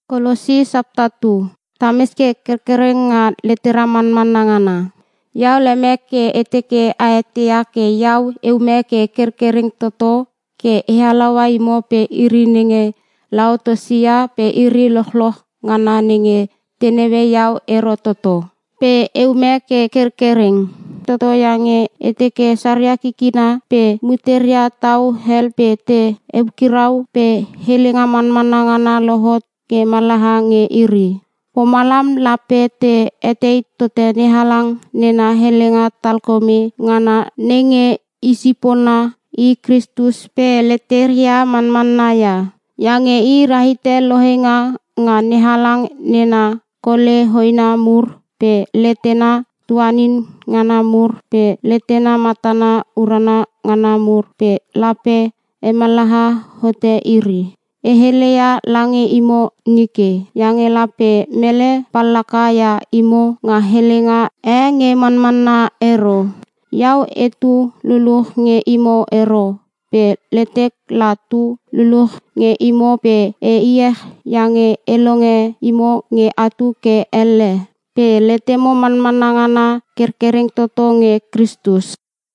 Kolosi sabtatu. Tameske kerkereng nga leteraman manangana. Yau lemek ke eteke aetea ke yau eume ke kerkereng toto ke ehalawa imo pe iri ninge Laotosia pe iri loh ngana ninge tenewe yau ero toto. Pe eume ke kerkereng toto yange eteke sarya kikina pe muteria tau hel pe te eukirau pe helingaman manangana lohot ke malaha nge iri. Pomalam lape te etei tote nehalang nena helenga talkome ngana nenge isipona i Kristus pe leteria manmanaya. Yange i rahite lohenga nga nehalang nena kole hoina mur pe letena tuanin ngana mur pe letena matana urana ngana mur pe lape emalaha hote iri. Ehelea lange imo nike yange lape mele palaka ya imo nga helenga nge manmana ero. Yau etu luluh nge imo ero. Pe letek latu luluh nge imo pe iyeh yange elonge imo nge atu ke ele. Pe letemo manmanangana kerkereng toto nge Kristus.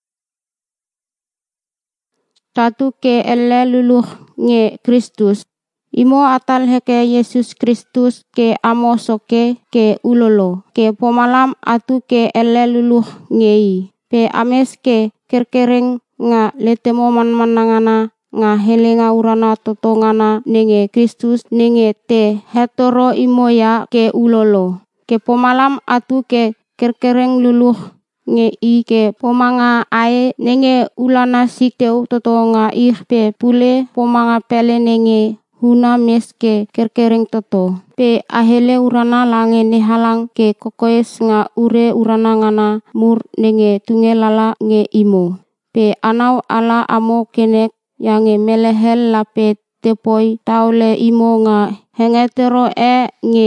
Tatu ke ele luluh nge Kristus. Imo atal heke Yesus Kristus ke amo soke ke ulolo. Ke pomalam atu ke ele luluh ngei. Pe ames ke kerkereng nga letemo manmanangana nga helenga urana toto ngana nenge Kristus nenge te hetoro imo ya ke ulolo. Ke pomalam atu ke kerkereng luluh nge i ke pomanga ae nenge ulana siteu toto nga ih pe pule pomanga pele nenge huna meske kerkereng toto. Pe ahele urana lange nehalang ke kokoes nga ure urana ngana mur nenge tungelala nge imo. Pe anau ala amo kenek yange melehel lape tepoi taule imo nga hengetero nge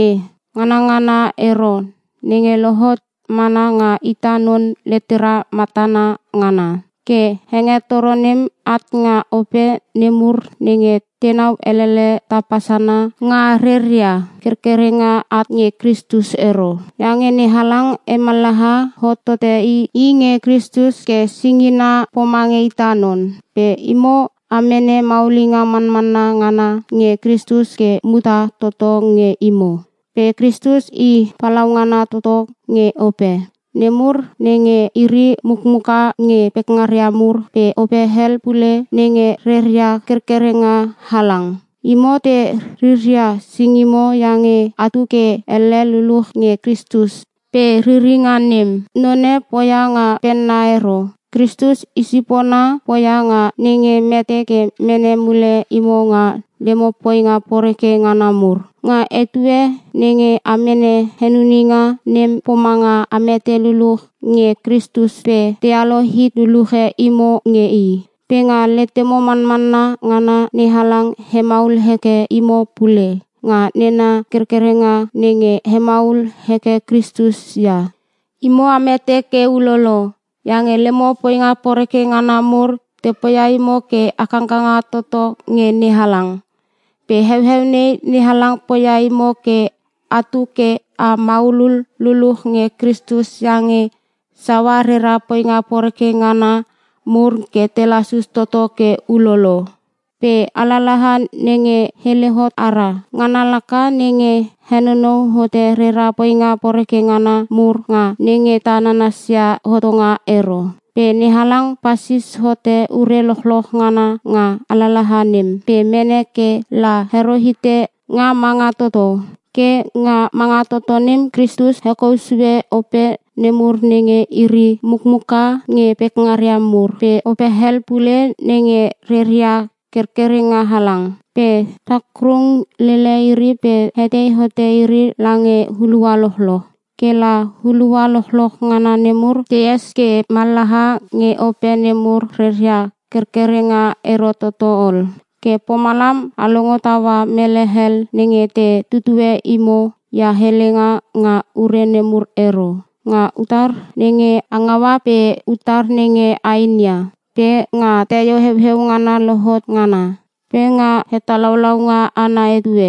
ngana ero nenge lohot mana nga ita non letera matana ngana. Ke hengetoronem at nga ope nemur nenge tenau elele tapasana nga reria kerkerenga at nge Kristus ero. Yange nehalang emalaha hotote i nge Kristus ke singina pomange ita non. Pe imo amene maulinga manmana ngana nge Kristus ke muta toto nge imo. Pe Kristus i palaungana toto nge ope. Nemur nenge iri mukmuka nge pekngaria mur pe ope hel pule nenge reria kerkerenga halang. Imo te riria singimo yange atu ke ele luluh nge Kristus. Pe riringanem none poya nga pennaero. Kristus isipona poya nga nenge mete ke mene mule imo nga lemo poi nga poreke ngana mur. Nga etue nenge amene henuninga nem pomanga amete luluh nge Kristus pe tealohit luluhe imo nge i. Pe nga letemo manmana ngana nehalang hemaul heke imo pule. Nga nena kerkerenga nenge hemaul heke Kristus ya. Imo amete ke ulolo. Yange lemo poi nga poreke ngana mur tepoya imo ke akangkanga toto nge nehalang. Pe heu nehalang poya imo ke atu ke a maulul luluh nge Kristus yange sawarera poi nga poreke ngana mur ke telasus toto ke ulolo. Pe alalahan nenge helehot ara. Ngana laka nenge henono hote rera poi nga poreke ngana mur nga nenge tananasya hoto nga ero. Pe nehalang pasis hote ure loh ngana nga alalahanem. Pe mene ke la herohite nga manga toto. Ke nga manga totonem Kristus hekouswe ope nemur nenge iri mukmuka nge pekngaria mur. Pe ope hel pule nenge reria kerkerenga halang. Pe takrung lele iri pe hetei hote iri lange hulua loh. Ke la hulua loh ngana nemur ties ke malaha nge ope nemur reria kerkerenga ero toto ol. Ke pomalam alongo tawa melehel nenge te tutue imo ya helenga nga ure nemur ero. Nga utar nenge angawa pe utar nenge ainya. Pe nga teyo heu ngana lohot ngana. Pe nga hetalaulau nga ana etue.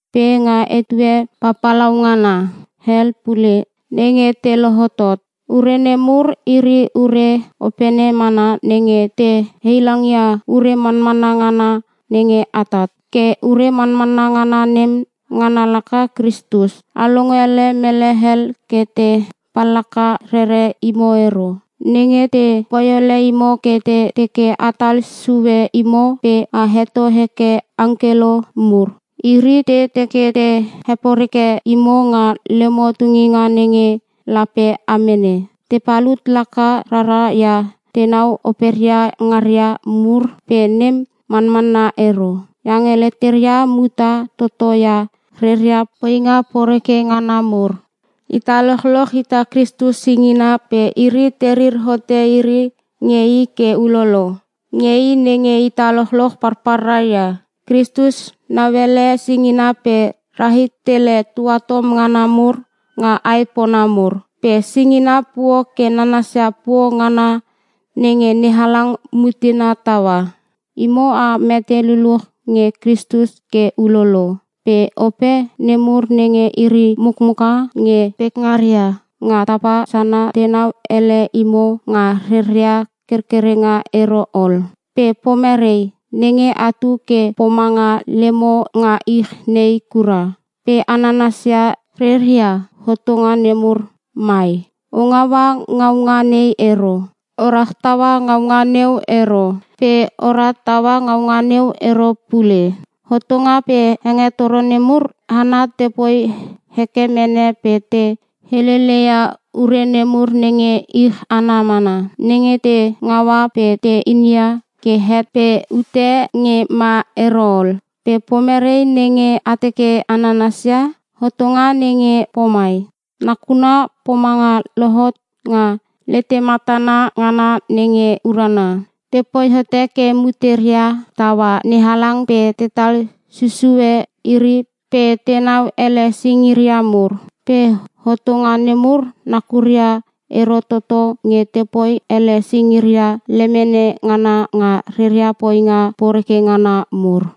pe nga etue papalau ngana hel pule nenge te lohotot. Urene mur iri ure opene mana nenge te heilangia ure manmana ngana nenge atat. Ke ure manmana ngana nem ngana laka Kristus. Alongele mele hel ke te palaka rere imo ero. Nenge te poyole imo ke te teke atal suwe imo pe aheto heke angkelo mur. Iri te teke te heporike imo nga lemo tunginga nenge lape amene. Te palut laka rara ya tenau operia ngaria mur pe nem manmana ero. Yang eleteria muta toto ya reria poinga poreke ngana mur. Ita loh ita Kristus singina pe iri terir hote iri ngei ke ulolo. Ngei nenge ita loh parparaya. Kristus nawele singina pe rahit tele tuatom ngana mur nga aiponamur. Pe singina puo ke nanasya puo ngana nenge nihalang mutina tawa. Imo a mete luluh nge Kristus ke ulolo. Pe ope nemur nenge iri mukmuka nge pekngaria. Nga tapa sana tenau ele imo nga reria kerkerenga ero ol. Pe pomerei nenge atu ke pomanga lemo nga ih nei kura. Pe ananasya reria hotonga nemur mai. Ongawa ngaunga nei ero. Orah tawa ngaunga neu ero. Pe ora tawa ngaunga neu ero pule. Hotonga pe henge toro nemur hana tepoi heke mene pe te helelea ure nemur nenge ih ana mana. Nenge te ngawa pe te inia ke het pe ute nge ma erol. Pe pomerei nenge ateke ananasya hotonga nenge pomai. Nakuna pomanga lohot nga lete matana ngana nenge urana. Tepoi hote ke muteria tawa nihalang pe tetal susue iri pe tenau ele singiriamur. Pe hotonga nemur nakuria ero toto nge tepoi ele singiria lemene ngana nga reria poinga poreke ngana mur.